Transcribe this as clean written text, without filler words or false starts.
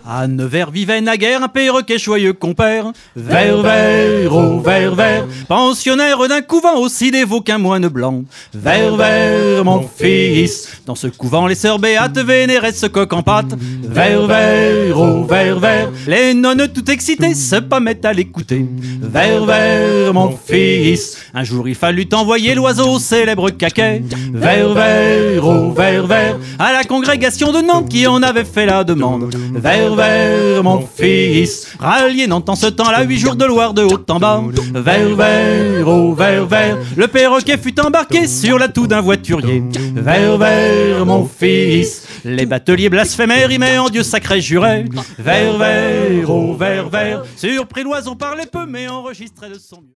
À Nevers vivait naguère un perroquet joyeux compère. Vert, vert, oh vert, vert, pensionnaire d'un couvent aussi dévot qu'un moine blanc. Vert, vert, mon fils, dans ce couvent les sœurs béates vénéraient ce coq en pâte. Vert, vert, oh vert, vert, les nonnes tout excitées se mettent à l'écouter. Vert, vert, mon fils, un jour il fallut envoyer l'oiseau au célèbre caquet. Vert, vert, oh vert, vert, à la congrégation de Nantes qui en avait fait la demande. Vert, vert, mon fils, rallié Nantes en ce temps-là, 8 jours de Loire de haut en bas. Vert, vert, oh vert, vert, le perroquet fut embarqué sur la toux d'un voiturier. Vert, vert, mon fils, les bateliers blasphémèrent, rimaient en Dieu sacré juré. Vert, vert, oh vert, vert, surpris l'oiseau parlait peu mais enregistrait de son mieux.